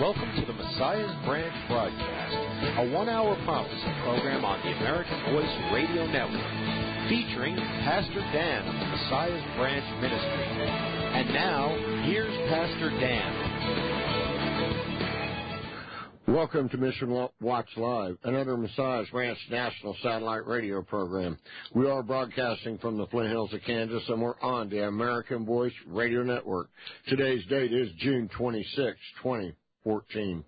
Welcome to the Messiah's Branch broadcast, a one-hour prophecy program on the American Voice Radio Network, featuring Pastor Dan of the Messiah's Branch Ministry. And now, here's Pastor Dan. Welcome to Mission Watch Live, another Messiah's Branch national satellite radio program. We are broadcasting from the Flint Hills of Kansas, and we're on the American Voice Radio Network. Today's date is June 26, 2014.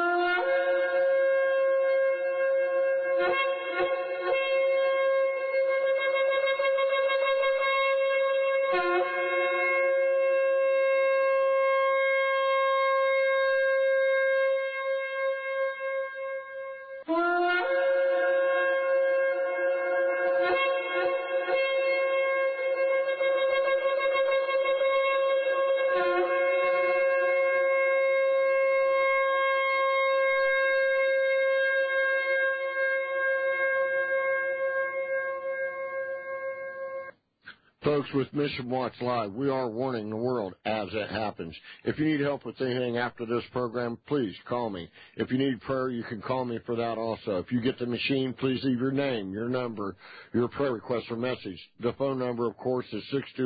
Folks, with Mission Watch Live, we are warning the world as it happens. If you need help with anything after this program, please call me. If you need prayer, you can call me for that also. If you get the machine, please leave your name, your number, your prayer request or message. The phone number, of course, is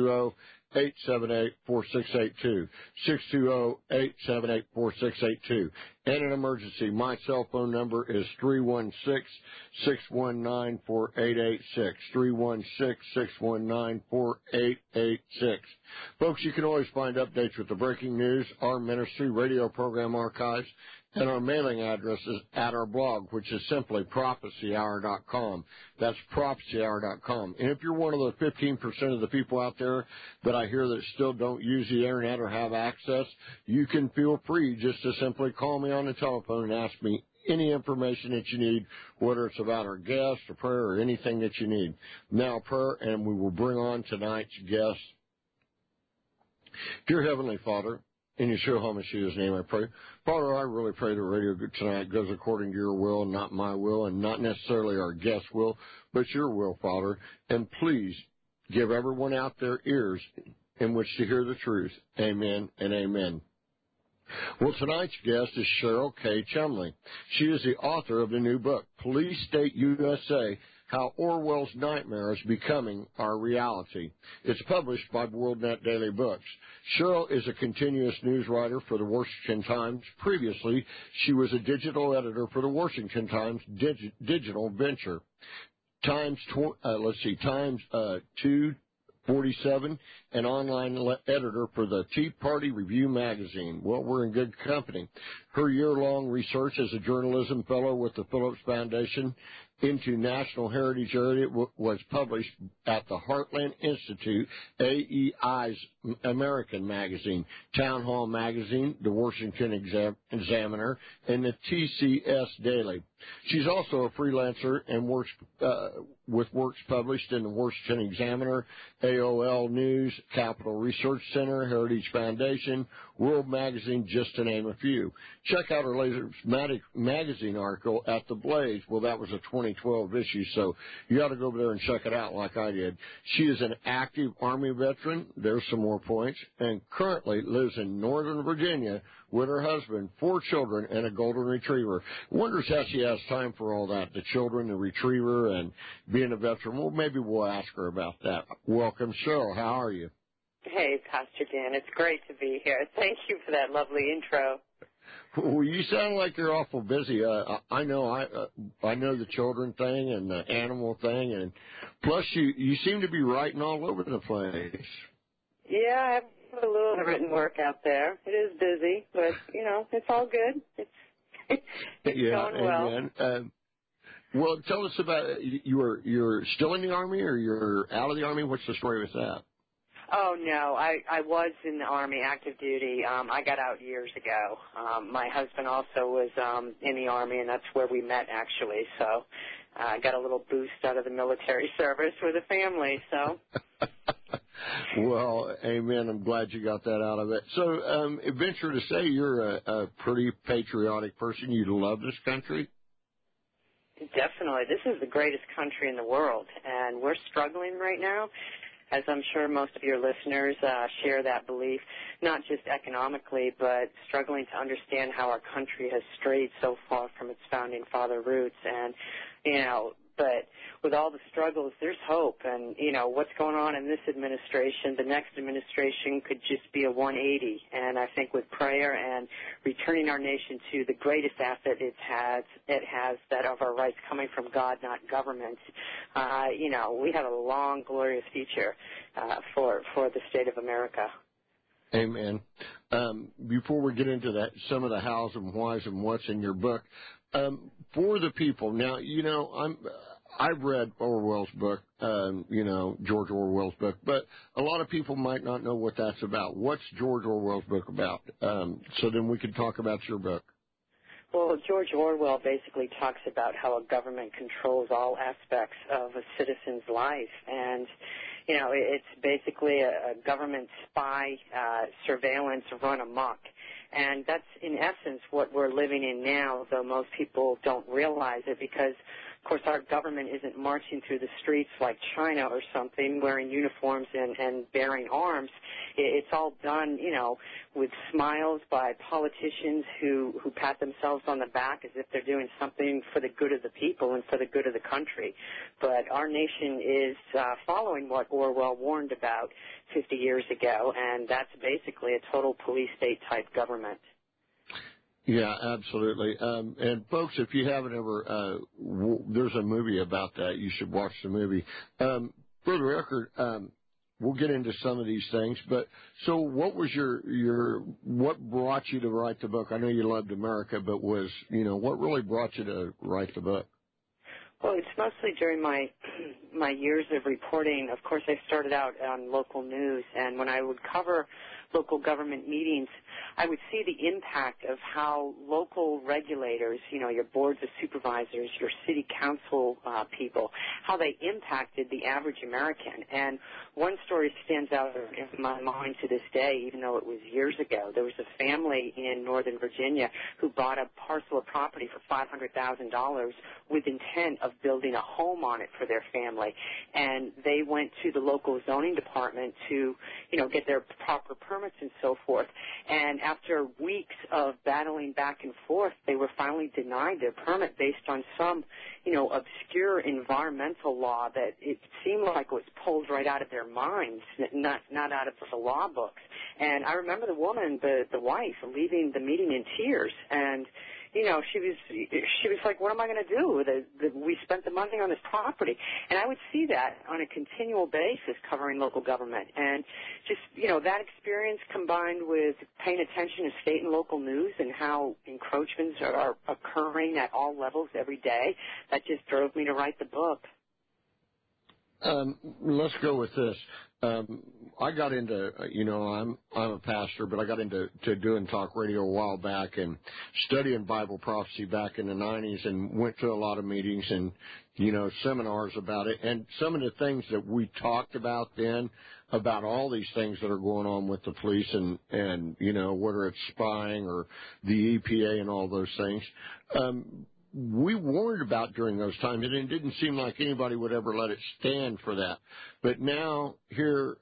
620-878-4682, 620-878-4682. And an emergency, my cell phone number is 316-619-4886, 316-619-4886. Folks, you can always find updates with the breaking news, our ministry, radio program archives, and our mailing address is at our blog, which is simply prophecyhour.com. That's prophecyhour.com. And if you're one of the 15% of the people out there that I hear that still don't use the Internet or have access, you can feel free just to simply call me on the telephone and ask me any information that you need, whether it's about our guest or prayer or anything that you need. Now, prayer, and we will bring on tonight's guest. Dear Heavenly Father, in Yeshua HaMashiach's name I pray. Father, I really pray the radio tonight goes according to your will, not my will, and not necessarily our guest's will, but your will, Father. And please give everyone out their ears in which to hear the truth. Amen and amen. Well, tonight's guest is Cheryl K. Chumley. She is the author of the new book, Police State USA, How Orwell's Nightmare is Becoming Our Reality. It's published by WorldNet Daily Books. Cheryl is a continuous news writer for the Washington Times. Previously, she was a digital editor for the Washington Times digital venture. Times 247, an online editor for the Tea Party Review magazine. Well, we're in good company. Her year-long research as a journalism fellow with the Phillips Foundation into National Heritage Area was published at the Heartland Institute, AEI's American magazine, Town Hall magazine, the Washington Examiner, and the TCS Daily. She's also a freelancer and works with works published in the Washington Examiner, AOL News, Capital Research Center, Heritage Foundation, World Magazine, just to name a few. Check out her latest magazine article at The Blaze. Well, that was a 2012 issue, so you got to go over there and check it out like I did. She is an active Army veteran. There's some more points. And currently lives in Northern Virginia with her husband, 4 children, and a golden retriever. Wonders how she has time for all that, the children, the retriever, and being a veteran. Well, maybe we'll ask her about that. Welcome, Cheryl. How are you? Hey, Pastor Dan. It's great to be here. Thank you for that lovely intro. Well, you sound like you're awful busy. I know the children thing and the animal thing, and plus you seem to be writing all over the place. Yeah, I have a little written work out there. It is busy, but it's all good. It's going well. Amen. Well, tell us about you're still in the Army or you're out of the Army. What's the story with that? Oh, no, I was in the Army, active duty. I got out years ago. My husband also was in the Army, and that's where we met, actually. So I got a little boost out of the military service with the family, so. Well, amen. I'm glad you got that out of it. So venture to say you're a pretty patriotic person. You love this country? Definitely. This is the greatest country in the world, and we're struggling right now. as I'm sure most of your listeners share that belief, not just economically, but struggling to understand how our country has strayed so far from its founding father roots. And, but with all the struggles, there's hope. And, what's going on in this administration, the next administration could just be a 180. And I think with prayer and returning our nation to the greatest asset it has that of our rights coming from God, not government, we have a long, glorious future for the state of America. Amen. Before we get into that, some of the hows and whys and what's in your book, for the people. Now, I've read Orwell's book, George Orwell's book, but a lot of people might not know what that's about. What's George Orwell's book about? So then we could talk about your book. Well, George Orwell basically talks about how a government controls all aspects of a citizen's life. And, it's basically a government spy surveillance run amok. And that's, in essence, what we're living in now, though most people don't realize it because, of course, our government isn't marching through the streets like China or something, wearing uniforms and bearing arms. It's all done, with smiles by politicians who pat themselves on the back as if they're doing something for the good of the people and for the good of the country. But our nation is following what Orwell warned about 50 years ago, and that's basically a total police state type government. Yeah, absolutely. And folks, if you haven't ever, there's a movie about that. You should watch the movie. For the record, we'll get into some of these things. But so, what was what brought you to write the book? I know you loved America, but what really brought you to write the book? Well, it's mostly during my years of reporting. Of course, I started out on local news, and when I would cover local government meetings, I would see the impact of how local regulators, your boards of supervisors, your city council people, how they impacted the average American. And one story stands out in my mind to this day, even though it was years ago. There was a family in Northern Virginia who bought a parcel of property for $500,000 with intent of building a home on it for their family. And they went to the local zoning department to, get their proper permits and so forth. And after weeks of battling back and forth, they were finally denied their permit based on some, obscure environmental law that it seemed like was pulled right out of their minds, not out of the law books. And I remember the woman, the wife, leaving the meeting in tears. And she was like, what am I going to do? We spent the money on this property. And I would see that on a continual basis covering local government. And just, that experience combined with paying attention to state and local news and how encroachments are occurring at all levels every day, that just drove me to write the book. Let's go with this. I got into, I'm a pastor, but I got into doing talk radio a while back and studying Bible prophecy back in the 90s and went to a lot of meetings and, seminars about it. And some of the things that we talked about then about all these things that are going on with the police and whether it's spying or the EPA and all those things, we warned about during those times, and it didn't seem like anybody would ever let it stand for that. But now, here,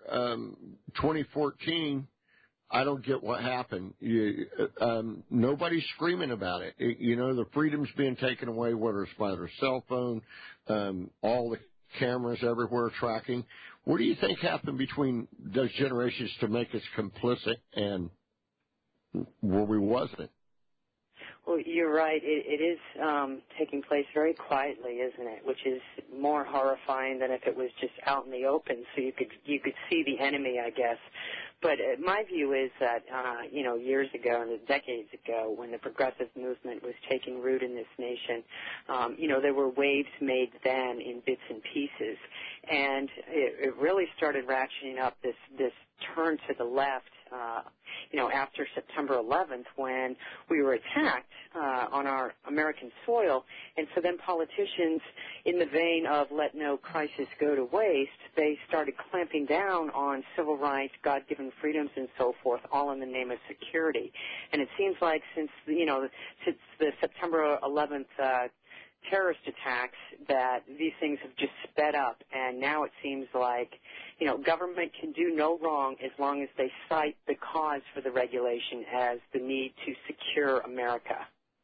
2014, I don't get what happened. Nobody's screaming about it. The freedom's being taken away, whether it's by their cell phone, all the cameras everywhere tracking. What do you think happened between those generations to make us complicit and where we wasn't? Well, you're right. It is taking place very quietly, isn't it? Which is more horrifying than if it was just out in the open, so you could see the enemy, I guess. But my view is that years ago and decades ago, when the progressive movement was taking root in this nation, there were waves made then in bits and pieces, and it really started ratcheting up this turn to the left. After September 11th, when we were attacked on our American soil. And so then politicians, in the vein of let no crisis go to waste, they started clamping down on civil rights, God-given freedoms, and so forth, all in the name of security. And it seems like since the September 11th terrorist attacks that these things have just sped up, and now it seems like, government can do no wrong as long as they cite the cause for the regulation as the need to secure America.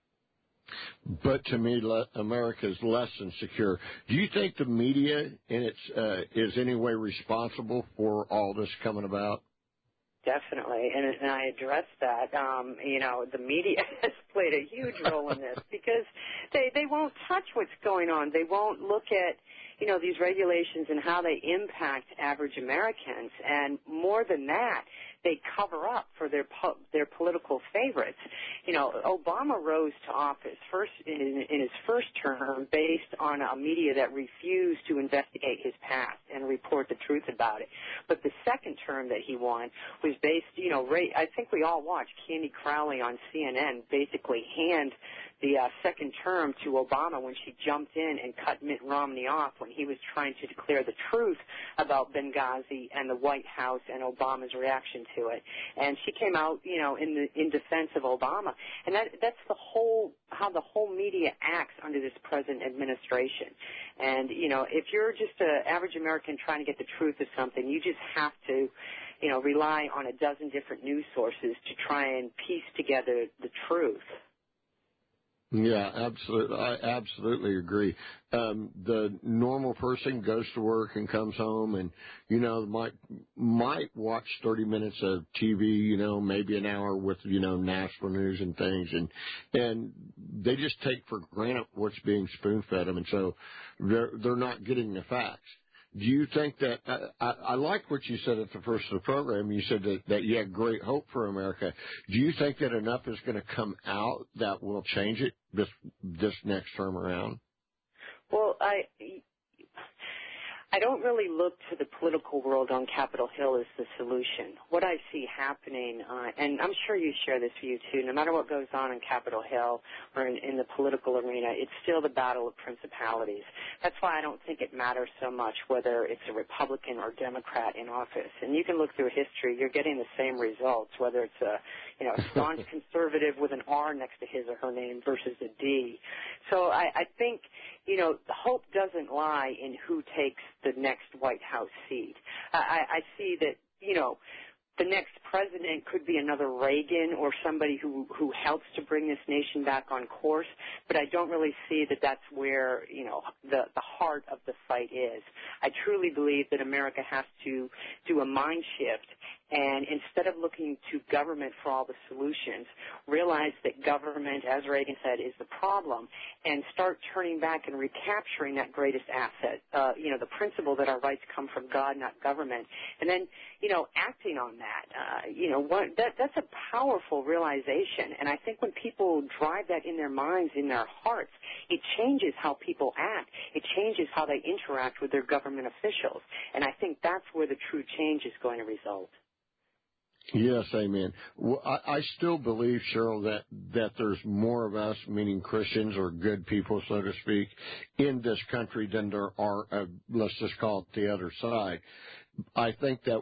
But to me, America is less than secure. Do you think the media is any way responsible for all this coming about? Definitely, and I addressed that. The media has played a huge role in this because they won't touch what's going on. They won't look at, these regulations and how they impact average Americans. And more than that, they cover up for their political favorites. Obama rose to office in his first term based on a media that refused to investigate his past and report the truth about it. But the second term that he won was based, I think we all watched Candy Crowley on CNN basically hand the second term to Obama when she jumped in and cut Mitt Romney off when he was trying to declare the truth about Benghazi and the White House and Obama's reaction to it. And she came out, in defense of Obama. And that's how the whole media acts under this present administration. And, if you're just an average American trying to get the truth of something, you just have to, rely on a dozen different news sources to try and piece together the truth. Yeah, absolutely. I absolutely agree. The normal person goes to work and comes home and, might watch 30 minutes of TV, maybe an hour with, national news and things. And they just take for granted what's being spoon-fed them. And so they're not getting the facts. Do you think that I like what you said at the first of the program? You said that you had great hope for America. Do you think that enough is going to come out that will change it this next term around? Well, I don't really look to the political world on Capitol Hill as the solution. What I see happening, and I'm sure you share this view too, no matter what goes on Capitol Hill or in the political arena, it's still the battle of principalities. That's why I don't think it matters so much whether it's a Republican or Democrat in office. And you can look through history, you're getting the same results, whether it's a staunch conservative with an R next to his or her name versus a D. So I think, the hope doesn't lie in who takes the next White House seat. I see that, the next president could be another Reagan or somebody who helps to bring this nation back on course, but I don't really see that that's where, the heart of the fight is. I truly believe that America has to do a mind shift and instead of looking to government for all the solutions, realize that government, as Reagan said, is the problem and start turning back and recapturing that greatest asset, the principle that our rights come from God, not government, and then, acting on that. That's a powerful realization, and I think when people drive that in their minds, in their hearts, it changes how people act. It changes how they interact with their government officials, and I think that's where the true change is going to result. Yes, amen. Well, I still believe, Cheryl, that there's more of us, meaning Christians or good people, so to speak, in this country than there are, let's just call it the other side. I think that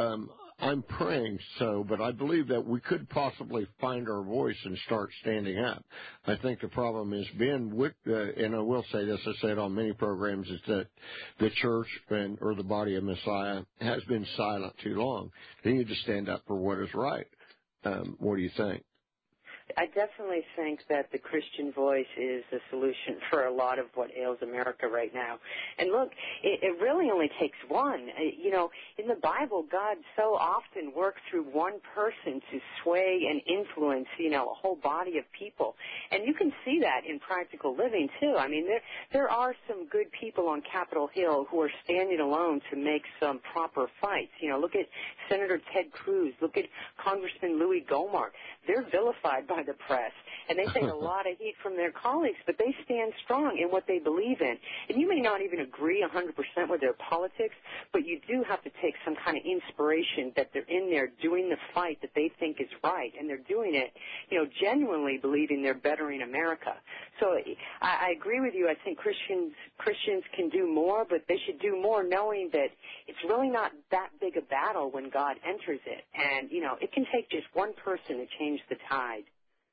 I'm praying so, but I believe that we could possibly find our voice and start standing up. I think the problem has been, and I will say this, I say it on many programs, is that the church or the body of Messiah has been silent too long. They need to stand up for what is right. What do you think? I definitely think that the Christian voice is the solution for a lot of what ails America right now. And look, it really only takes one. In the Bible, God so often works through one person to sway and influence, a whole body of people. And you can see that in practical living, too. I mean, there are some good people on Capitol Hill who are standing alone to make some proper fights. Look at Senator Ted Cruz. Look at Congressman Louis Gohmert. They're vilified by the press, and they take a lot of heat from their colleagues, but they stand strong in what they believe in. And you may not even agree 100% with their politics, but you do have to take some kind of inspiration that they're in there doing the fight that they think is right, and they're doing it, genuinely believing they're bettering America. So I agree with you. I think Christians can do more, but they should do more knowing that it's really not that big a battle when God enters it. And, it can take just one person to change the tide.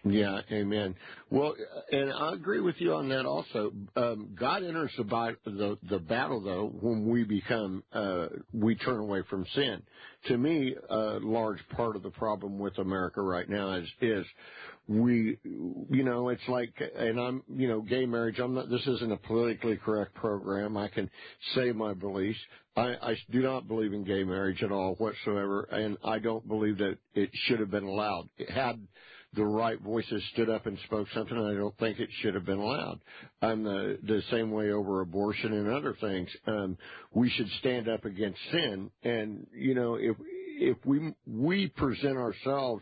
Yeah, amen. Well, and I agree with you on that also. God enters the battle, though, when we turn away from sin. To me, a large part of the problem with America right now is we, it's like, and I'm, gay marriage, this isn't a politically correct program. I can say my beliefs. I do not believe in gay marriage at all whatsoever, and I don't believe that it should have been allowed. It had the right voices stood up and spoke something, I don't think it should have been allowed. I'm the same way over abortion and other things. We should stand up against sin, and if we present ourselves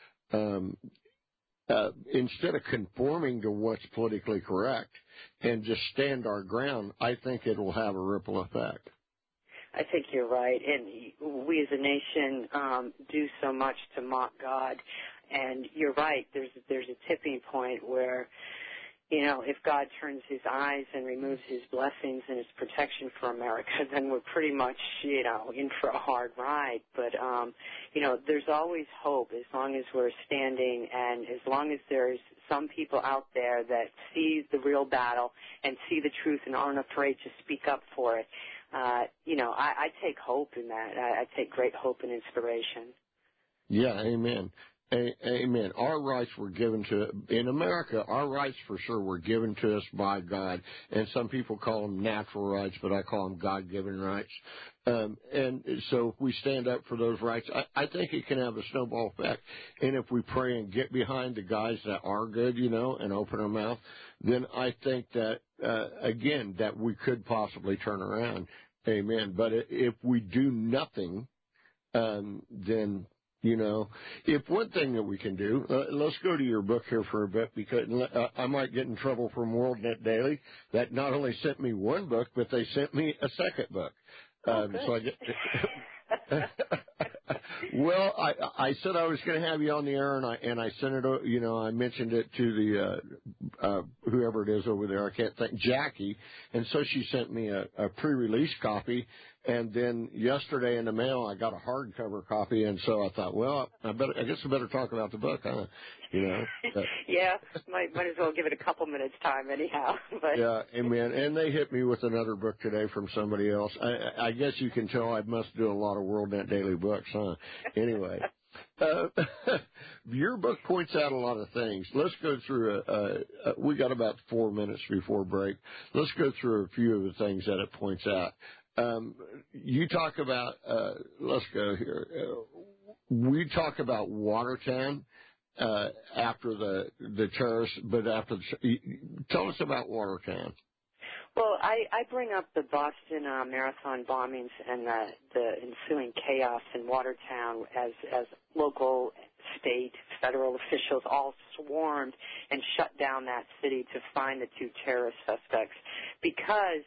instead of conforming to what's politically correct and just stand our ground, I think it will have a ripple effect. I think you're right, and we as a nation do so much to mock God. And you're right. There's a tipping point where, if God turns His eyes and removes His blessings and His protection for America, then we're pretty much, in for a hard ride. But there's always hope as long as we're standing, and as long as there's some people out there that see the real battle and see the truth and aren't afraid to speak up for it. I take hope in that. I take great hope and inspiration. Yeah, amen. Amen. Our rights were given in America, our rights for sure were given to us by God. And some people call them natural rights, but I call them God-given rights. And so if we stand up for those rights, I think it can have a snowball effect. And if we pray and get behind the guys that are good, and open our mouth, then I think that, again, that we could possibly turn around. Amen. But if we do nothing, then... if one thing that we can do, let's go to your book here for a bit, because I might get in trouble from WorldNet Daily that not only sent me one book, but they sent me a second book. So I get. Well, I said I was going to have you on the air, and I sent it. I mentioned it to the whoever it is over there. I can't think, Jackie, and so she sent me a pre-release copy. And then yesterday in the mail, I got a hardcover copy, and so I thought, well, I guess I better talk about the book, huh? Yeah, might as well give it a couple minutes time anyhow. But. Yeah, amen. And they hit me with another book today from somebody else. I guess you can tell I must do a lot of WorldNet Daily books, huh? Anyway. Your book points out a lot of things. Let's go through we got about 4 minutes before break. Let's go through a few of the things that it points out. You talk about, let's go here. We talk about Watertown after the terrorists, but tell us about Watertown. Well, I bring up the Boston Marathon bombings and the ensuing chaos in Watertown as local, state, federal officials all swarmed and shut down that city to find the two terrorist suspects because,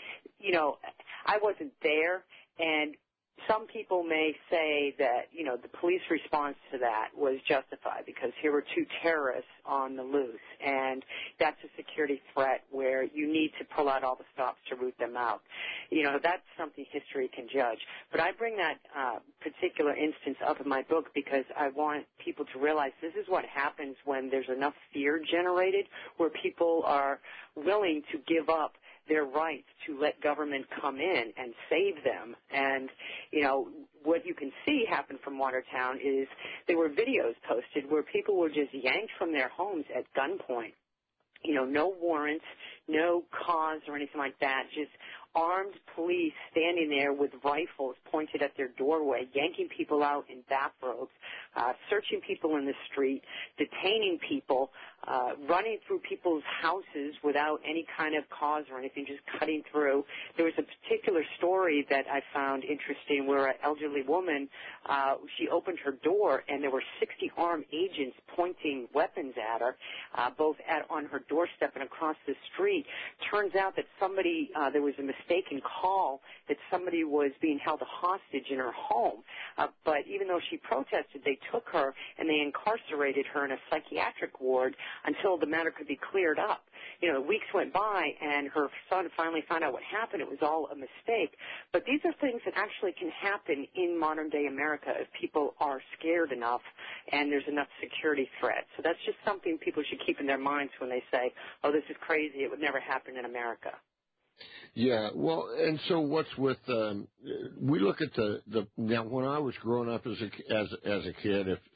I wasn't there, and some people may say that, the police response to that was justified because here were two terrorists on the loose, and that's a security threat where you need to pull out all the stops to root them out. That's something history can judge. But I bring that particular instance up in my book because I want people to realize this is what happens when there's enough fear generated where people are willing to give up their rights to let government come in and save them. And, what you can see happen from Watertown is there were videos posted where people were just yanked from their homes at gunpoint. No warrants, no cause or anything like that, just armed police standing there with rifles pointed at their doorway, yanking people out in bathrobes, searching people in the street, detaining people, running through people's houses without any kind of cause or anything, just cutting through. There was a particular story that I found interesting where an elderly woman, she opened her door and there were 60 armed agents pointing weapons at her, both on her doorstep and across the street. Turns out that there was a mistaken call that somebody was being held hostage in her home. But even though she protested, they took her and they incarcerated her in a psychiatric ward until the matter could be cleared up. You know, weeks went by, and her son finally found out what happened. It was all a mistake. But these are things that actually can happen in modern-day America if people are scared enough and there's enough security threat. So that's just something people should keep in their minds when they say, oh, this is crazy, it would never happen in America. Yeah, well, and so what's with we look at the now when I was growing up as a kid, if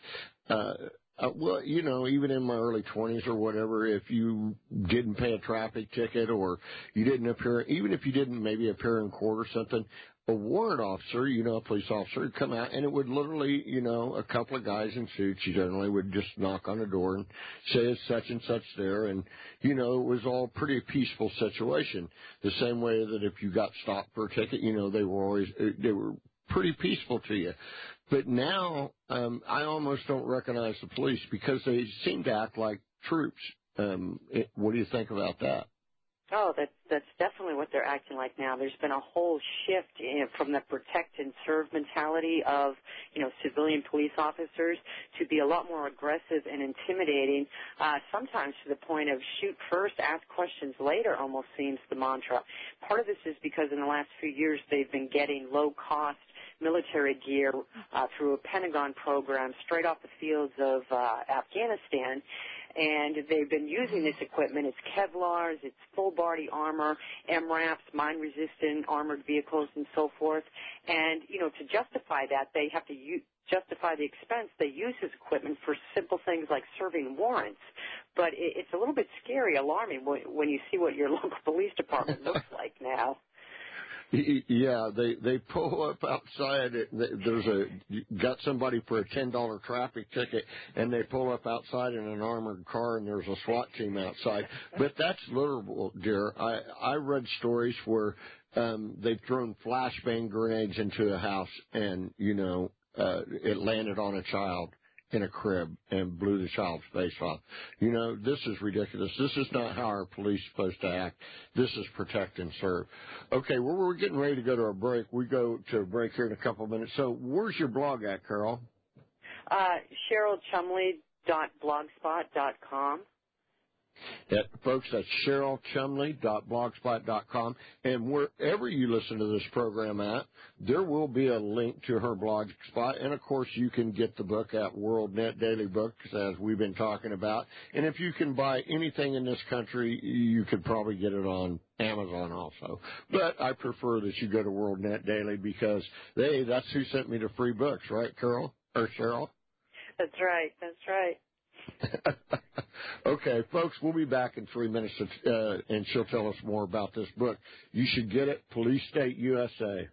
well, you know, even in my early 20s or whatever, if you didn't pay a traffic ticket or you didn't appear, even if you didn't maybe appear in court or something, a warrant officer, you know, a police officer would come out, and it would literally, you know, a couple of guys in suits generally would just knock on the door and say it's such and such there, and, you know, it was all pretty peaceful situation. The same way that if you got stopped for a ticket, you know, they were pretty peaceful to you. But now I almost don't recognize the police because they seem to act like troops. What do you think about that? Oh, that's definitely what they're acting like now. There's been a whole shift from the protect and serve mentality of, you know, civilian police officers to be a lot more aggressive and intimidating, sometimes to the point of shoot first, ask questions later almost seems the mantra. Part of this is because in the last few years they've been getting low-cost military gear through a Pentagon program straight off the fields of Afghanistan. And they've been using this equipment. It's Kevlars, it's full-body armor, MRAPs, mine-resistant armored vehicles, and so forth. And, you know, to justify that, they have to justify the expense. They use this equipment for simple things like serving warrants. But it's a little bit scary, alarming, when you see what your local police department looks like now. Yeah, they pull up outside. Got somebody for a $10 traffic ticket, and they pull up outside in an armored car, and there's a SWAT team outside. But that's literal, dear. I read stories where they've thrown flashbang grenades into a house, and you know it landed on a child in a crib and blew the child's face off. You know, this is ridiculous. This is not how our police are supposed to act. This is protect and serve. Okay, well, we're getting ready to go to a break. We go to a break here in a couple of minutes. So where's your blog at, Carol? CherylChumley.blogspot.com. Folks, that's CherylChumley.blogspot.com. And wherever you listen to this program at, there will be a link to her blog spot. And, of course, you can get the book at World Net Daily Books, as we've been talking about. And if you can buy anything in this country, you could probably get it on Amazon also. But I prefer that you go to World Net Daily because, hey, that's who sent me the free books, right, Carol? Or Cheryl? That's right. That's right. Okay, folks, we'll be back in 3 minutes, and she'll tell us more about this book. You should get it, Police State USA.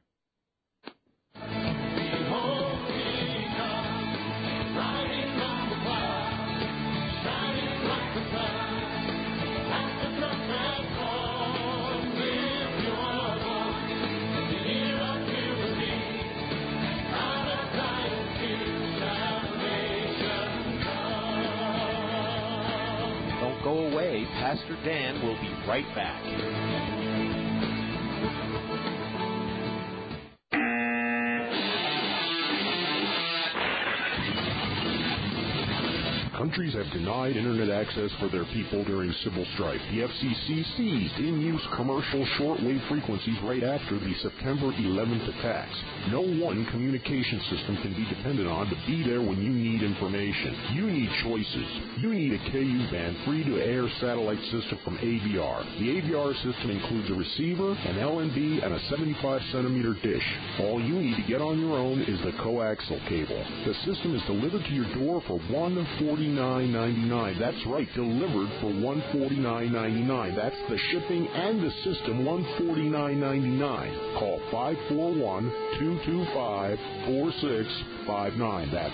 Go away. Pastor Dan will be right back. Countries have denied Internet access for their people during civil strife. The FCC seized in-use commercial shortwave frequencies right after the September 11th attacks. No one communication system can be depended on to be there when you need information. You need choices. You need a KU-band free-to-air satellite system from AVR. The AVR system includes a receiver, an LNB, and a 75-centimeter dish. All you need to get on your own is the coaxial cable. The system is delivered to your door for $149.99. That's right, delivered for $149.99. That's the shipping and the system, $149.99. Call 541-225-4659. That's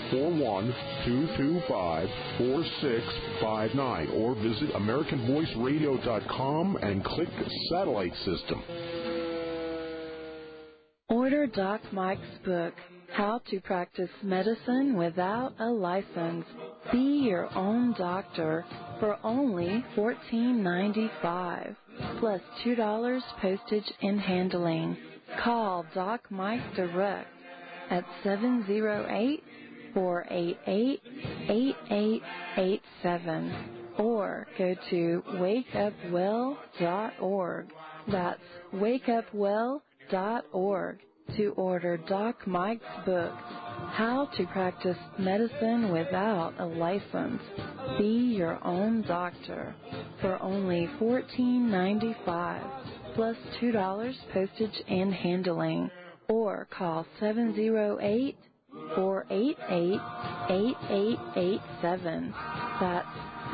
541-225-4659. Or visit AmericanVoiceRadio.com and click Satellite System. Order Doc Mike's book, How to Practice Medicine Without a License. Be your own doctor for only $14.95, plus $2 postage and handling. Call Doc Mike direct at 488-8887 or go to wakeupwell.org. That's wakeupwell.org to order Doc Mike's book, How to Practice Medicine Without a License. Be your own doctor for only $14.95 plus $2 postage and handling, or call 708-488-8887. That's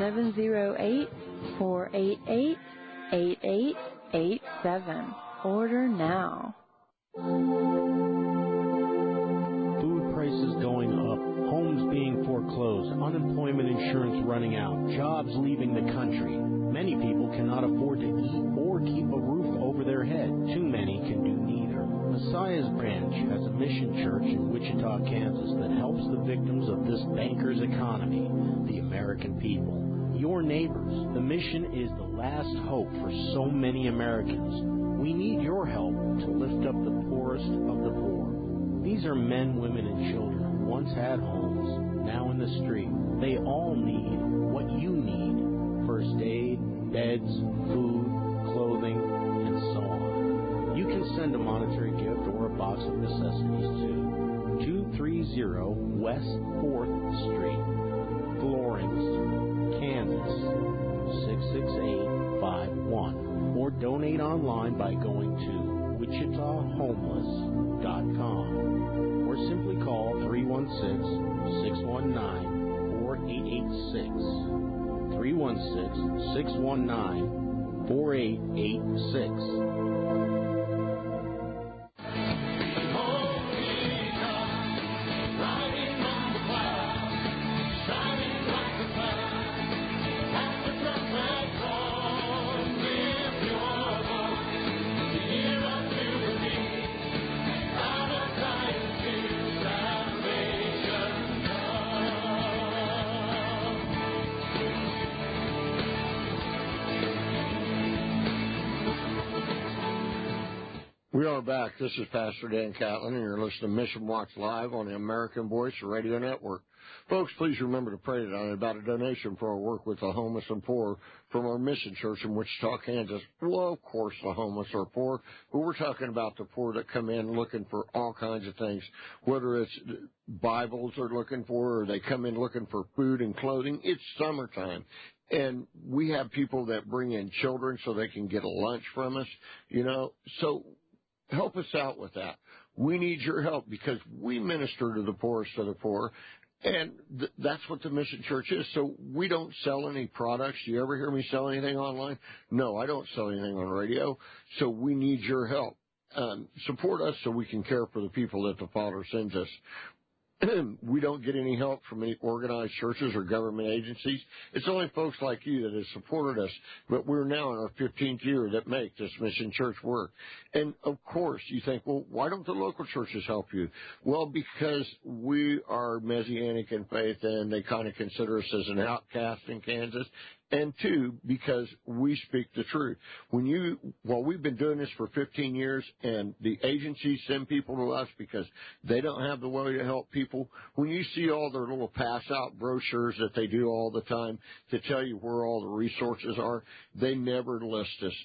708-488-8887. Order now. Food prices going up, homes being foreclosed, unemployment insurance running out, jobs leaving the country. Many people cannot afford to eat or keep a roof over their head. Too many can do neither. Messiah's Branch has a mission church in Wichita, Kansas that helps the victims of this banker's economy, the American people. Your neighbors. The mission is the last hope for so many Americans. We need your help to lift up the poorest of the poor. These are men, women, and children who once had homes, now in the street. They all need what you need. First aid, beds, food, clothing, and so on. You can send a monetary gift or a box of necessities to 230 West 4th Street, Florence, Kansas, 66851. Or donate online by going to WichitaHomeless.com or simply call 316-619-4886. 316-619-4886. We are back. This is Pastor Dan Catlin, and you're listening to Mission Watch Live on the American Voice Radio Network. Folks, please remember to pray tonight about a donation for our work with the homeless and poor from our mission church in Wichita, Kansas. Well, of course, the homeless are poor, but we're talking about the poor that come in looking for all kinds of things, whether it's Bibles they're looking for or they come in looking for food and clothing. It's summertime. And we have people that bring in children so they can get a lunch from us, so help us out with that. We need your help because we minister to the poorest of the poor, and that's what the Mission Church is. So we don't sell any products. Do you ever hear me sell anything online? No, I don't sell anything on radio. So we need your help. Support us so we can care for the people that the Father sends us. We don't get any help from any organized churches or government agencies. It's only folks like you that have supported us, but we're now in our 15th year that make this Mission Church work. And, of course, you think, well, why don't the local churches help you? Well, because we are Messianic in faith, and they kind of consider us as an outcast in Kansas. And two, because we speak the truth. We've been doing this for 15 years, and the agencies send people to us because they don't have the way to help people. When you see all their little pass-out brochures that they do all the time to tell you where all the resources are, they never list us.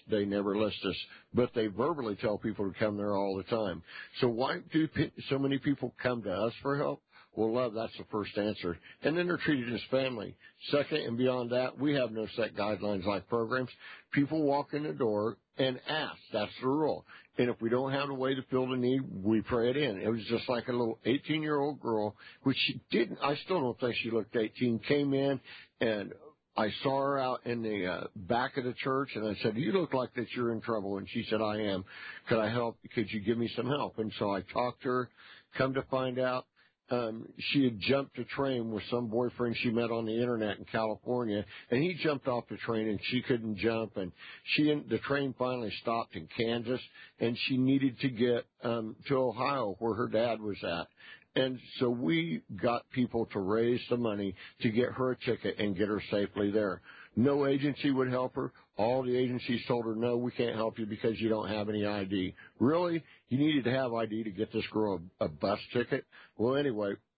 But they verbally tell people to come there all the time. So why do so many people come to us for help? Well, love, that's the first answer. And then they're treated as family. Second, and beyond that, we have no set guidelines like programs. People walk in the door and ask. That's the rule. And if we don't have a way to fill the need, we pray it in. It was just like a little 18-year-old girl, which she didn't, I still don't think she looked 18, came in, and I saw her out in the back of the church, and I said, you look like that you're in trouble. And she said, I am. Could I help? Could you give me some help? And so I talked to her. Come to find out, she had jumped a train with some boyfriend she met on the internet in California, and he jumped off the train and she couldn't jump, and the train finally stopped in Kansas, and she needed to get to Ohio where her dad was at. And so we got people to raise the money to get her a ticket and get her safely there. No agency would help her. All the agencies told her, no, we can't help you because you don't have any ID. Really? You needed to have ID to get this girl a bus ticket? Well, anyway,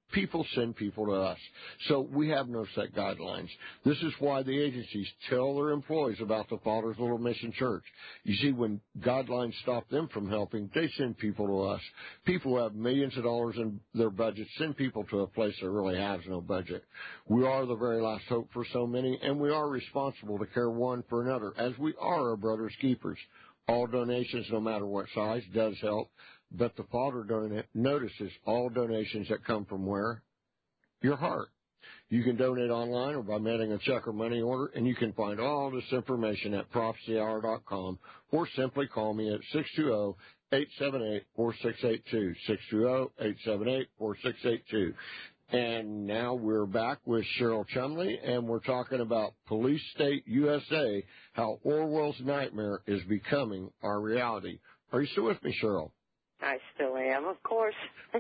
People send people to us. So we have no set guidelines. This is why the agencies tell their employees about the Father's Little Mission Church. You see, when guidelines stop them from helping, they send people to us. People who have millions of dollars in their budgets send people to a place that really has no budget. We are the very last hope for so many, and we are responsible to care one for another, as we are our brother's keepers. All donations, no matter what size, does help. But the Father notices all donations that come from where? Your heart. You can donate online or by mailing a check or money order, and you can find all this information at prophecyhour.com or simply call me at 620-878-4682, 620-878-4682. And now we're back with Cheryl Chumley, and we're talking about Police State USA, how Orwell's nightmare is becoming our reality. Are you still with me, Cheryl? I still am, of course.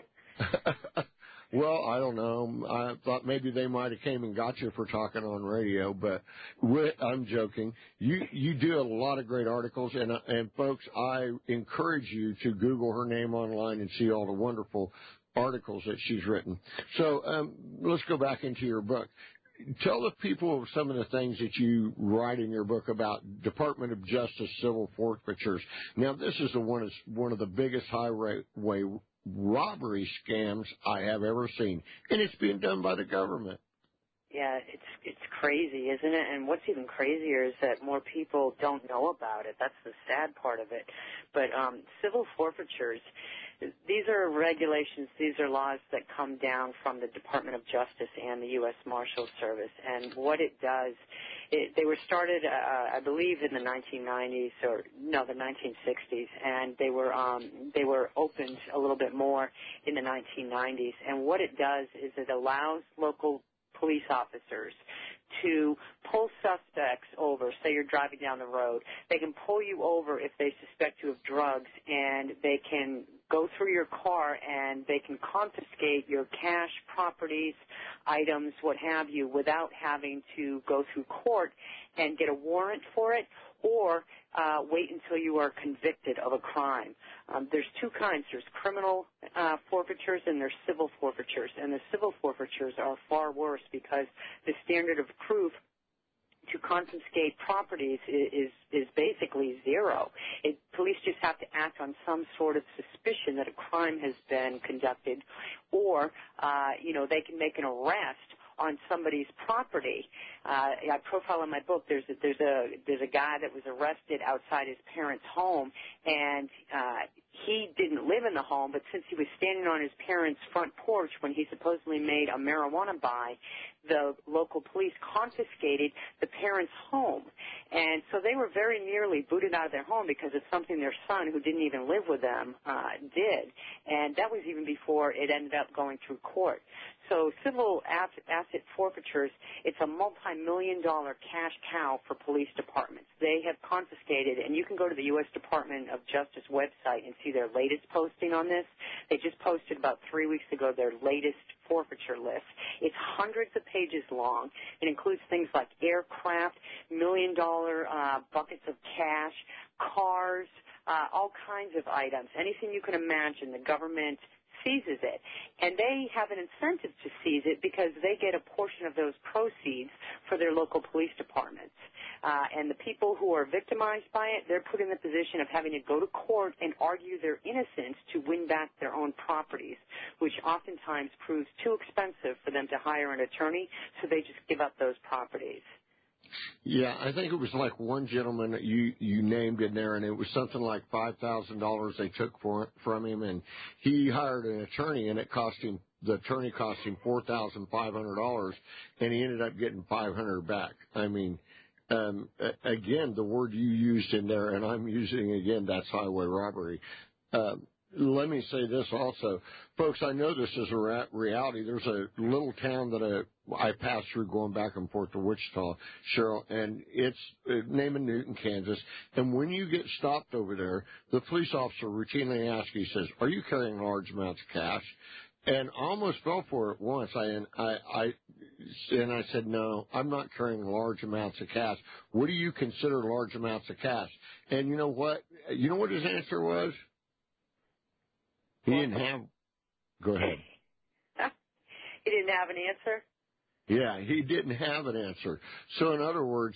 Well, I don't know. I thought maybe they might have came and got you for talking on radio, but I'm joking. You do a lot of great articles, and folks, I encourage you to Google her name online and see all the wonderful articles that she's written. So let's go back into your book. Tell the people some of the things that you write in your book about Department of Justice civil forfeitures. Now, this is one of the biggest highway robbery scams I have ever seen, and it's being done by the government. Yeah, it's crazy, isn't it? And what's even crazier is that more people don't know about it. That's the sad part of it. But civil forfeitures, these are regulations, these are laws that come down from the Department of Justice and the U.S. Marshal Service. And what it does, they were started, I believe, in the 1990s, the 1960s, and they were opened a little bit more in the 1990s. And what it does is it allows local police officers to pull suspects over. Say you're driving down the road. They can pull you over if they suspect you of drugs, and they can go through your car and they can confiscate your cash, properties, items, what have you, without having to go through court and get a warrant for it or wait until you are convicted of a crime. There's two kinds. There's criminal forfeitures and there's civil forfeitures. And the civil forfeitures are far worse because the standard of proof to confiscate properties is basically zero. Police just have to act on some sort of suspicion that a crime has been conducted, or they can make an arrest on somebody's property. I profile in my book. There's a guy that was arrested outside his parents' home, and he didn't live in the home, but since he was standing on his parents' front porch when he supposedly made a marijuana buy, the local police confiscated the parents' home. And so they were very nearly booted out of their home because of something their son, who didn't even live with them, did. And that was even before it ended up going through court. So civil asset forfeitures, it's a multi-million-dollar cash cow for police departments. They have confiscated, and you can go to the U.S. Department of Justice website and see their latest posting on this. They just posted about 3 weeks ago their latest forfeiture list. It's hundreds of pages long. It includes things like aircraft, million-dollar buckets of cash, cars, all kinds of items. Anything you can imagine, the government seizes it. And they have an incentive to seize it because they get a portion of those proceeds for their local police departments. And the people who are victimized by it, they're put in the position of having to go to court and argue their innocence to win back their own properties, which oftentimes proves too expensive for them to hire an attorney, so they just give up those properties. Yeah, I think it was like one gentleman that you named in there, and it was something like $5,000 they took from him, and he hired an attorney, and the attorney cost him $4,500, and he ended up getting $500 back. I mean, again, the word you used in there, and I'm using again, that's highway robbery. Let me say this also. Folks, I know this is a reality. There's a little town that I passed through going back and forth to Wichita, Cheryl, and it's named Newton, Kansas. And when you get stopped over there, the police officer routinely asks you, he says, "Are you carrying large amounts of cash?" And I almost fell for it once. I said, "No, I'm not carrying large amounts of cash. What do you consider large amounts of cash?" And you know what? You know what his answer was? He didn't have. Go ahead. He didn't have an answer? Yeah, he didn't have an answer. So in other words,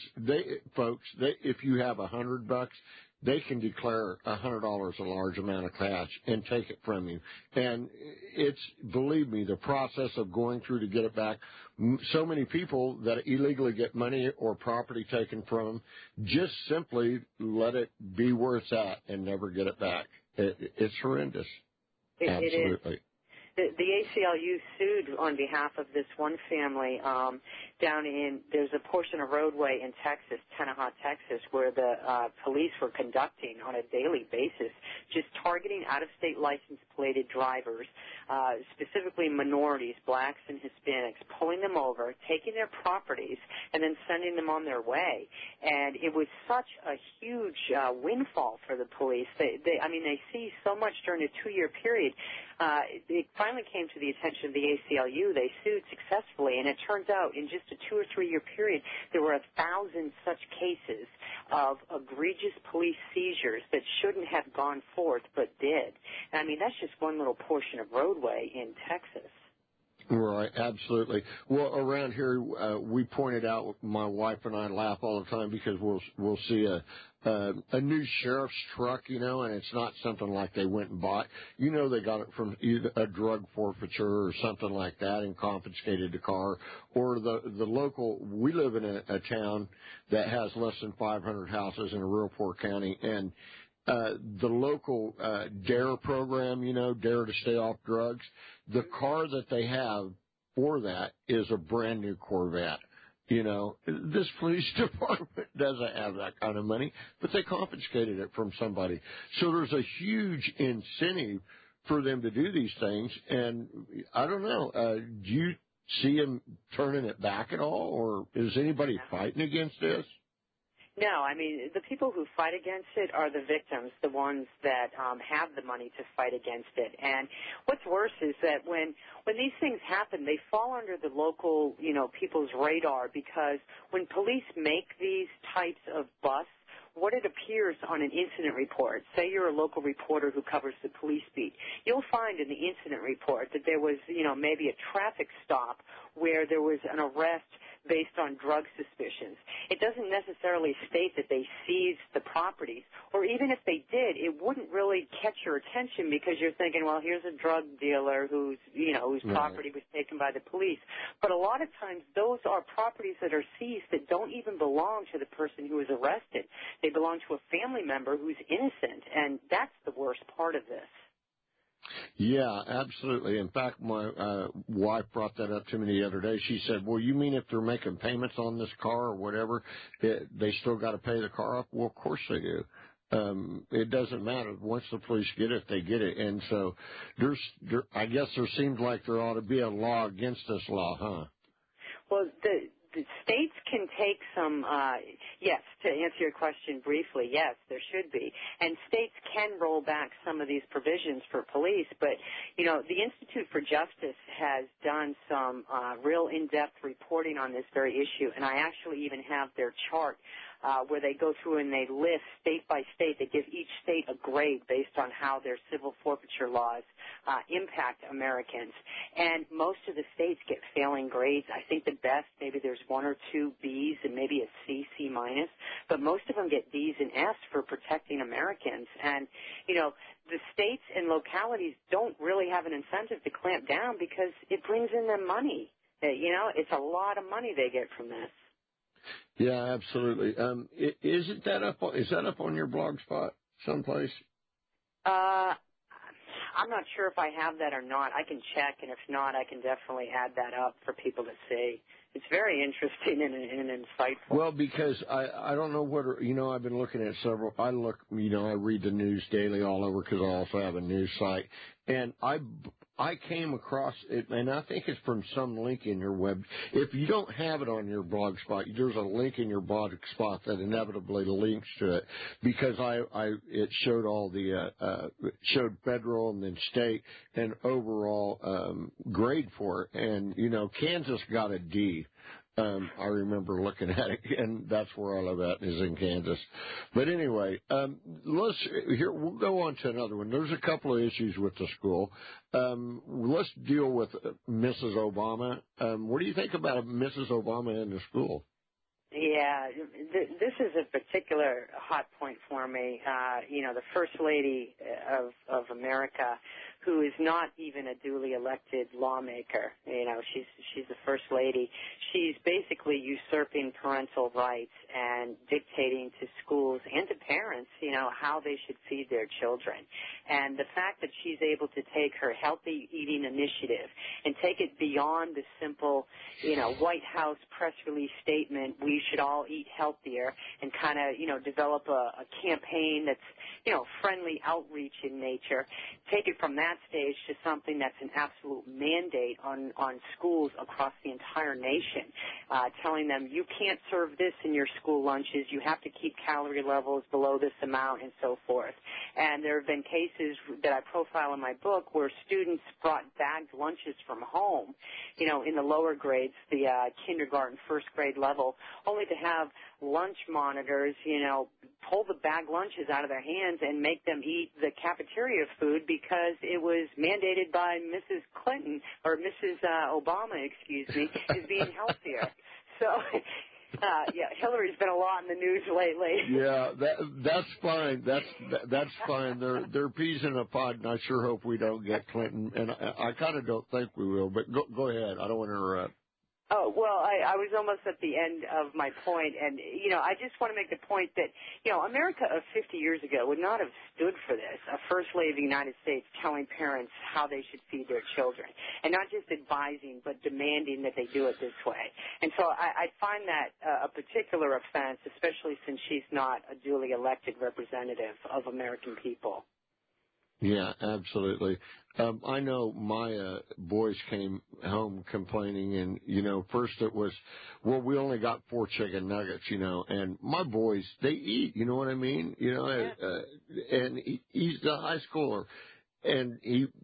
if you have $100, they can declare $100 a large amount of cash and take it from you. And believe me, the process of going through to get it back, so many people that illegally get money or property taken from them just simply let it be where it's at and never get it back. It's horrendous. Absolutely. It is. The ACLU sued on behalf of this one family there's a portion of roadway in Texas, Tenaha, Texas, where the police were conducting on a daily basis, just targeting out-of-state license-plated drivers, specifically minorities, blacks and Hispanics, pulling them over, taking their properties, and then sending them on their way. And it was such a huge windfall for the police. They seized so much during a 2-year period. It finally came to the attention of the ACLU. They sued successfully, and it turns out in just a 2 or 3 year period, there were 1,000 such cases of egregious police seizures that shouldn't have gone forth but did. And, I mean, that's just one little portion of roadway in Texas. Right, absolutely. Well, around here, we pointed out, my wife and I laugh all the time because we'll see a new sheriff's truck, and it's not something like they went and bought. They got it from either a drug forfeiture or something like that and confiscated the car. Or the local, we live in a town that has less than 500 houses in a real poor county, and the local DARE program, Dare to Stay Off Drugs, the car that they have for that is a brand new Corvette. This police department doesn't have that kind of money, but they confiscated it from somebody. So there's a huge incentive for them to do these things, and I don't know, do you see them turning it back at all, or is anybody fighting against this? No, I mean, the people who fight against it are the victims, the ones that have the money to fight against it. And what's worse is that when these things happen, they fall under the local, people's radar, because when police make these types of busts, what it appears on an incident report, say you're a local reporter who covers the police beat, you'll find in the incident report that there was, maybe a traffic stop where there was an arrest based on drug suspicions. It doesn't necessarily state that they seized the properties, or even if they did, it wouldn't really catch your attention because you're thinking, well, here's a drug dealer whose property was taken by the police. But a lot of times those are properties that are seized that don't even belong to the person who was arrested. They belong to a family member who's innocent, and that's the worst part of this. Yeah, absolutely. In fact, my wife brought that up to me the other day. She said, well, you mean if they're making payments on this car or whatever, they still got to pay the car up? Well, of course they do. It doesn't matter. Once the police get it, they get it. And so I guess there seems like there ought to be a law against this law, huh? Well, the states can take some, yes, to answer your question briefly, yes, there should be. And states can roll back some of these provisions for police. But, the Institute for Justice has done some real in-depth reporting on this very issue. And I actually even have their chart where they go through and they list state by state. They give each state a grade based on how their civil forfeiture laws impact Americans. And most of the states get failing grades. I think the best, maybe there's 1 or 2 Bs and maybe a C, C minus, but most of them get Ds and Fs for protecting Americans. And, the states and localities don't really have an incentive to clamp down because it brings in them money. It's a lot of money they get from this. Yeah, absolutely. Is that up on your blog spot someplace? I'm not sure if I have that or not. I can check, and if not, I can definitely add that up for people to see. It's very interesting and insightful. Well, because I don't know what, I've been looking at several. I read the news daily all over because I also have a news site. And I came across it, and I think it's from some link in your web. If you don't have it on your blog spot, there's a link in your blog spot that inevitably links to it, because it showed all the showed federal and then state and overall grade for it. And Kansas got a D. I remember looking at it, and that's where I live at, is in Kansas. But anyway, we'll go on to another one. There's a couple of issues with the school. Let's deal with Mrs. Obama. What do you think about Mrs. Obama in the school? Yeah, this is a particular hot point for me. The First Lady of America, who is not even a duly elected lawmaker. She's the First Lady. She's basically usurping parental rights and dictating to schools and to parents, how they should feed their children. And the fact that she's able to take her healthy eating initiative and take it beyond the simple, White House press release statement, we should all eat healthier, and kind of, develop a campaign that's, friendly outreach in nature, take it from that stage to something that's an absolute mandate on schools across the entire nation, telling them you can't serve this in your school lunches, you have to keep calorie levels below this amount, and so forth. And there have been cases that I profile in my book where students brought bagged lunches from home, in the lower grades, the kindergarten, first grade level, only to have lunch monitors, pull the bagged lunches out of their hands and make them eat the cafeteria food because it was mandated by Mrs. Clinton, or Mrs. Obama, excuse me, as being healthier. So, Hillary's been a lot in the news lately. Yeah, that's fine. That's fine. They're peas in a pod, and I sure hope we don't get Clinton. And I kind of don't think we will. But go ahead. I don't want to interrupt. Oh, well, I was almost at the end of my point, and, I just want to make the point that, America of 50 years ago would not have stood for this, a First Lady of the United States telling parents how they should feed their children, and not just advising, but demanding that they do it this way. And so I find that a particular offense, especially since she's not a duly elected representative of American people. Yeah, absolutely. I know my boys came home complaining, and, first it was, well, we only got 4 chicken nuggets, and my boys, they eat, you know what I mean? And he's a high schooler. And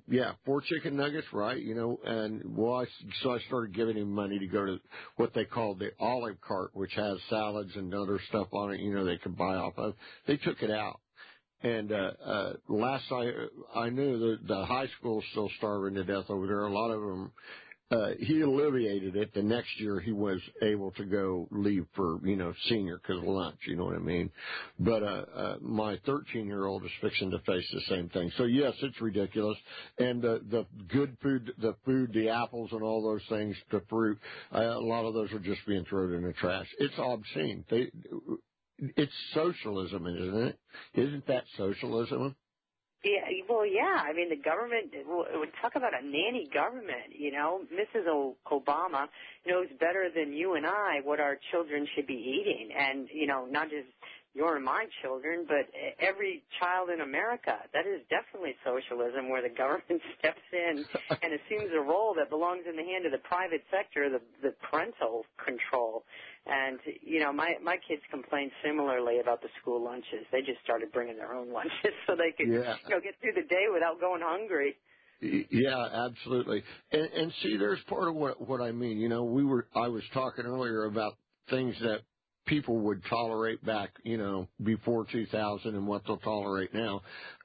4 chicken nuggets, right? And so I started giving him money to go to what they call the Olive Cart, which has salads and other stuff on it, they could buy off of. They took it out. And last I knew, the high school's still starving to death over there. A lot of them, he alleviated it. The next year he was able to go leave for, senior because of lunch, you know what I mean? But my 13-year-old is fixing to face the same thing. So, yes, it's ridiculous. And the good food, the apples and all those things, the fruit, a lot of those are just being thrown in the trash. It's obscene. It's socialism, isn't it? Isn't that socialism? Yeah, well, yeah. I mean, the government, we talk about a nanny government, Mrs. Obama knows better than you and I what our children should be eating. And, not just your and my children, but every child in America. That is definitely socialism, where the government steps in and assumes a role that belongs in the hand of the private sector, the parental control. And, my kids complained similarly about the school lunches. They just started bringing their own lunches so they could, get through the day without going hungry. Yeah, absolutely. And see, there's part of what I mean. I was talking earlier about things that people would tolerate back, before 2000 and what they'll tolerate now.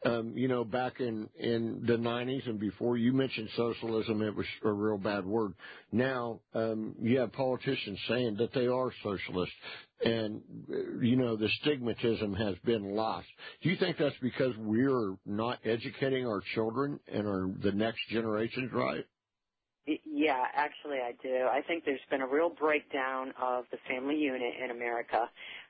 Back in the 90s and before, you mentioned socialism, it was a real bad word. Now, you have politicians saying that they are socialist, and, the stigmatism has been lost. Do you think that's because we're not educating our children and the next generations right? Yeah, actually I do. I think there's been a real breakdown of the family unit in America,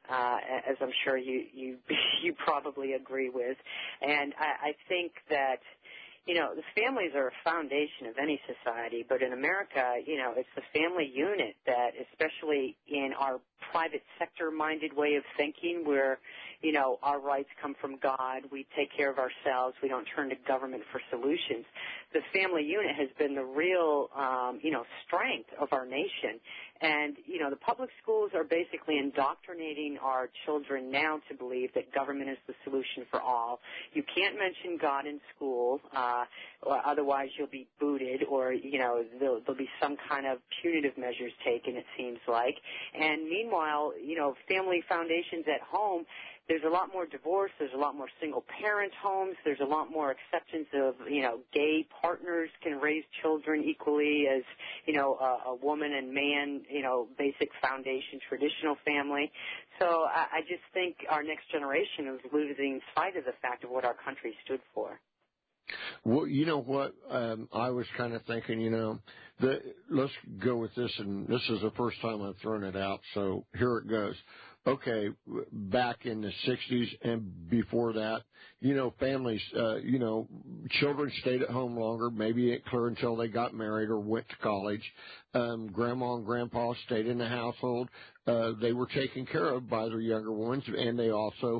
as I'm sure you probably agree with. And I think that, the families are a foundation of any society, but in America, it's the family unit that, especially in our private sector-minded way of thinking, where, our rights come from God, we take care of ourselves, we don't turn to government for solutions. The family unit has been the real, strength of our nation. And, the public schools are basically indoctrinating our children now to believe that government is the solution for all. You can't mention God in school. or otherwise you'll be booted, or, you know, there'll be some kind of punitive measures taken, it seems like. And meanwhile, you know, family foundations at home, there's a lot more divorce, there's a lot more single-parent homes, there's a lot more acceptance of, you know, gay partners can raise children equally as, you know, a woman and man, you know, basic foundation, traditional family. So I just think our next generation is losing sight of the fact of what our country stood for. Well, you know what? I was kind of thinking, you know, let's go with this, and this is the first time I've thrown it out, so here it goes. Okay, back in the 60s and before that, you know, families, you know, children stayed at home longer, maybe clear until they got married or went to college. Grandma and grandpa stayed in the household. They were taken care of by their younger ones, and they also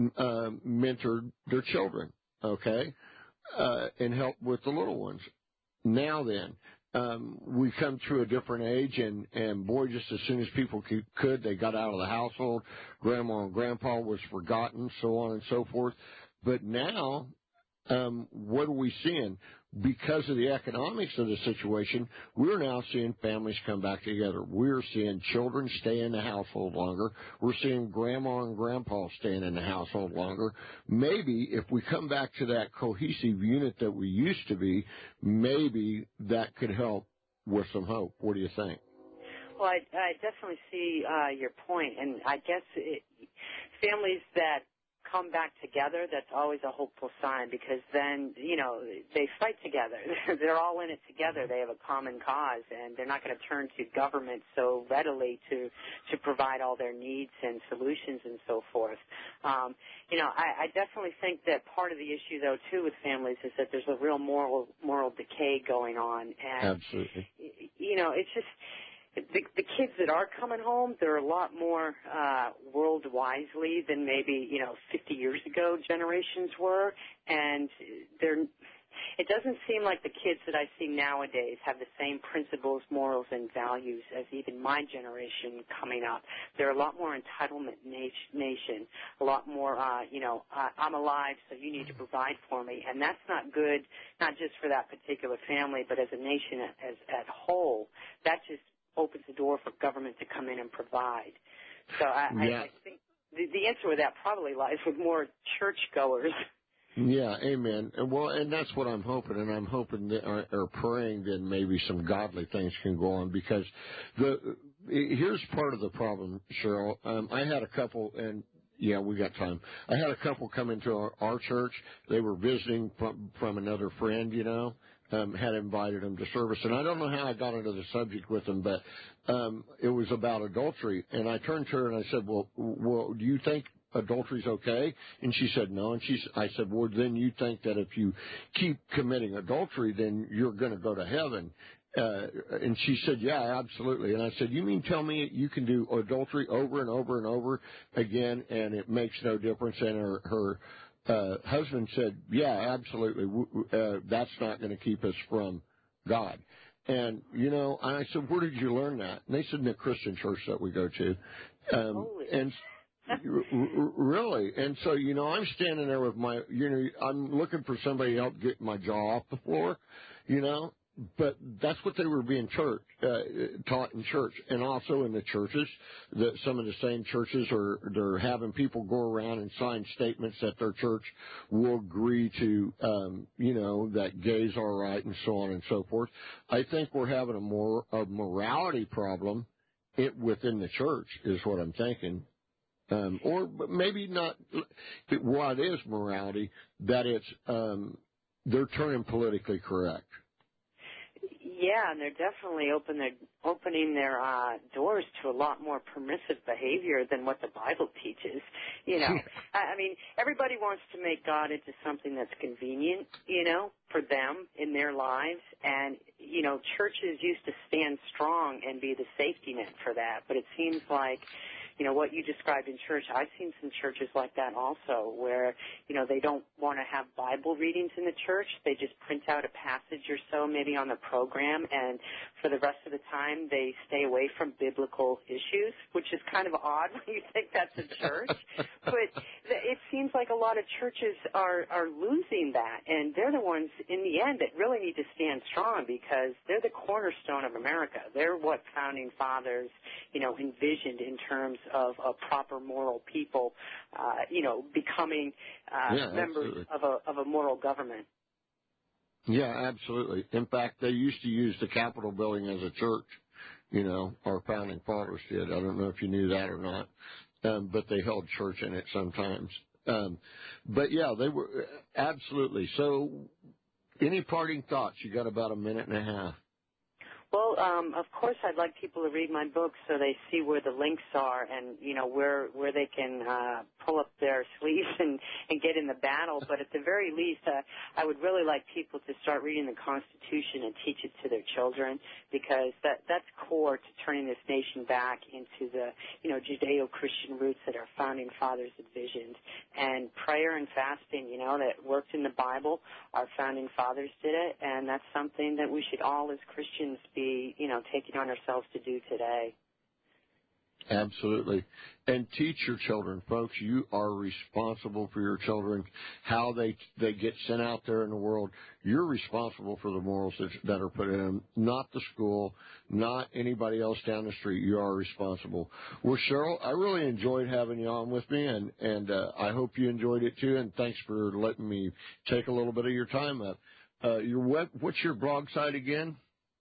mentored their children, okay, and helped with the little ones. Now then, we come to a different age, and boy, just as soon as people could, they got out of the household. Grandma and grandpa was forgotten, so on and so forth. But now, what are we seeing? Because of the economics of the situation, we're now seeing families come back together. We're seeing children stay in the household longer. We're seeing grandma and grandpa staying in the household longer. Maybe if we come back to that cohesive unit that we used to be, maybe that could help with some hope. What do you think? Well, I definitely see your point, and I guess families that come back together, that's always a hopeful sign, because then, you know, they fight together. They're all in it together. They have a common cause, and they're not going to turn to government so readily to provide all their needs and solutions and so forth. You know, I definitely think that part of the issue, though, too, with families is that there's a real moral decay going on. And, absolutely. You know, it's just, the kids that are coming home, they're a lot more world wisely than maybe, you know, 50 years ago generations were, and it doesn't seem like the kids that I see nowadays have the same principles, morals, and values as even my generation coming up. They're a lot more entitlement nation, a lot more, you know, I'm alive, so you need to provide for me, and that's not good, not just for that particular family, but as a nation as whole. That just opens the door for government to come in and provide. So I think the answer to that probably lies with more churchgoers. Yeah, amen. Well, and that's what I'm hoping, and I'm hoping that, or praying that maybe some godly things can go on, because here's part of the problem, Cheryl. I had a couple, and yeah, we got time. I had a couple come into our church. They were visiting from another friend, you know. Had invited them to service. And I don't know how I got into the subject with them, but it was about adultery. And I turned to her and I said, well, do you think adultery's okay? And she said, no. And I said, well, then you think that if you keep committing adultery, then you're going to go to heaven. And she said, yeah, absolutely. And I said, you mean tell me you can do adultery over and over and over again and it makes no difference? And her husband said, yeah, absolutely. That's not going to keep us from God. And, you know, I said, where did you learn that? And they said, in the Christian church that we go to. And really. And so, you know, I'm standing there with I'm looking for somebody to help get my jaw off the floor, you know. But that's what they were being taught in church, and also in the churches. Some of the same churches they're having people go around and sign statements that their church will agree to, you know, that gays are right, and so on and so forth. I think we're having a morality problem within the church, is what I'm thinking. Or maybe not. What is morality? That it's they're turning politically correct. Yeah, and they're definitely opening their doors to a lot more permissive behavior than what the Bible teaches. You know, I mean, everybody wants to make God into something that's convenient, you know, for them in their lives. And, you know, churches used to stand strong and be the safety net for that. But it seems like what you described in church, I've seen some churches like that also where, they don't want to have Bible readings in the church. They just print out a passage or so maybe on the program, and for the rest of the time they stay away from biblical issues, which is kind of odd when you think that's a church. But it seems like a lot of churches are losing that, and they're the ones in the end that really need to stand strong because they're the cornerstone of America. They're what founding fathers, envisioned in terms of a proper moral people, becoming members of a moral government. Yeah, absolutely. In fact, they used to use the Capitol building as a church. Our founding fathers did. I don't know if you knew that or not, but they held church in it sometimes. But yeah, they were absolutely. So, any parting thoughts? You got about a minute and a half. Well, of course, I'd like people to read my book so they see where the links are and, where they can pull up their sleeves and get in the battle. But at the very least, I would really like people to start reading the Constitution and teach it to their children because that's core to turning this nation back into the, Judeo-Christian roots that our founding fathers envisioned. And prayer and fasting, that worked in the Bible. Our founding fathers did it, and that's something that we should all as Christians be, taking on ourselves to do today. Absolutely. And teach your children, folks. You are responsible for your children, how they get sent out there in the world. You're responsible for the morals that are put in them, not the school, not anybody else down the street. You are responsible. Well, Cheryl, I really enjoyed having you on with me, and I hope you enjoyed it too, and thanks for letting me take a little bit of your time up. What's your blog site again?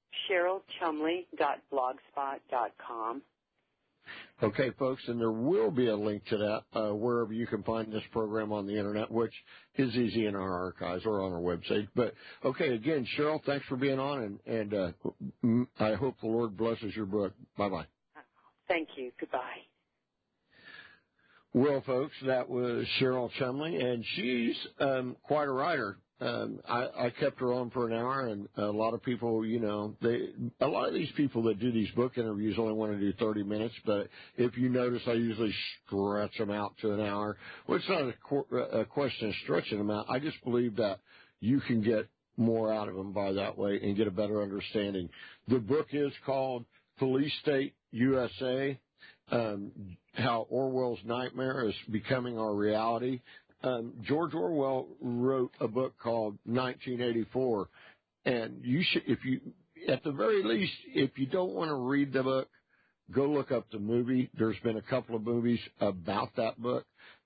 CherylChumley.blogspot.com. Okay, folks, and there will be a link to that wherever you can find this program on the Internet, which is easy in our archives or on our website. But, okay, again, Cheryl, thanks for being on, and I hope the Lord blesses your book. Bye-bye. Thank you. Goodbye. Well, folks, that was Cheryl Chumley, and she's quite a writer. I kept her on for an hour, and a lot of people, a lot of these people that do these book interviews only want to do 30 minutes, but if you notice, I usually stretch them out to an hour. Well, it's not a question of stretching them out. I just believe that you can get more out of them by that way and get a better understanding. The book is called Police State USA, How Orwell's Nightmare is Becoming Our Reality. George Orwell wrote a book called 1984, and you should, at the very least, if you don't want to read the book, go look up the movie. There's been a couple of movies about that book,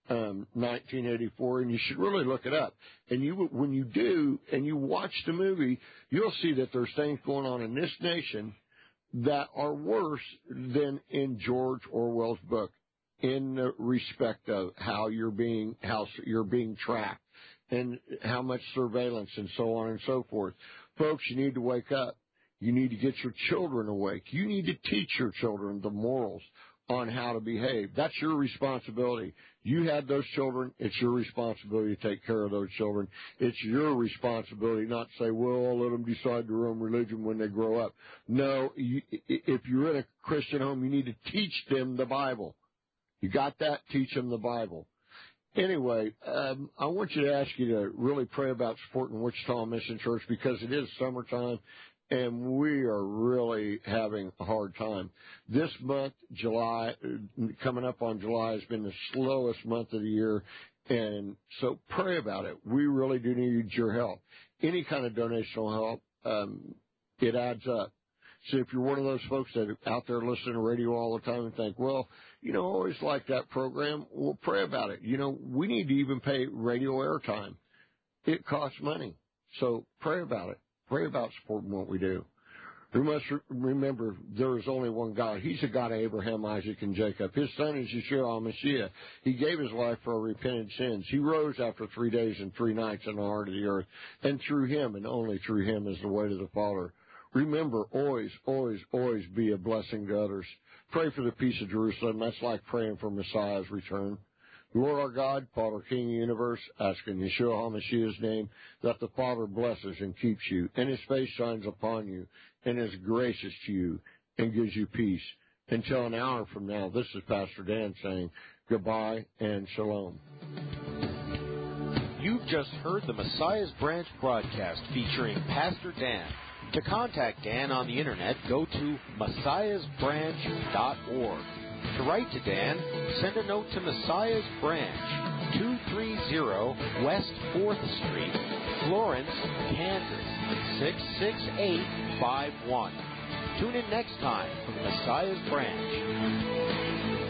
1984, and you should really look it up. And when you do, and you watch the movie, you'll see that there's things going on in this nation that are worse than in George Orwell's book, in the respect of how you're being tracked and how much surveillance and so on and so forth. Folks, you need to wake up. You need to get your children awake. You need to teach your children the morals on how to behave. That's your responsibility. You had those children. It's your responsibility to take care of those children. It's your responsibility not to say, well, I'll let them decide their own religion when they grow up. No, if you're in a Christian home, you need to teach them the Bible. You got that? Teach them the Bible. Anyway, I want you to ask you to really pray about supporting Wichita Mission Church because it is summertime and we are really having a hard time. This month, July, coming up on July, has been the slowest month of the year, and so pray about it. We really do need your help. Any kind of donational help, it adds up. So if you're one of those folks that are out there listening to radio all the time and think, well, I always like that program, well, pray about it. We need to even pay radio airtime. It costs money. So pray about it. Pray about supporting what we do. We must remember there is only one God. He's the God of Abraham, Isaac, and Jacob. His son is Yeshua HaMashiach. He gave his life for our repentant sins. He rose after 3 days and 3 nights in the heart of the earth. And through him, and only through him, is the way to the Father. Remember, always, always, always be a blessing to others. Pray for the peace of Jerusalem. That's like praying for Messiah's return. Lord our God, Father, King of the universe, ask in Yeshua HaMashiach's name that the Father blesses and keeps you, and his face shines upon you, and is gracious to you, and gives you peace. Until an hour from now, this is Pastor Dan saying goodbye and shalom. You've just heard the Messiah's Branch broadcast featuring Pastor Dan. To contact Dan on the internet, go to messiahsbranch.org. To write to Dan, send a note to Messiah's Branch, 230 West 4th Street, Florence, Kansas, 66851. Tune in next time for the Messiah's Branch.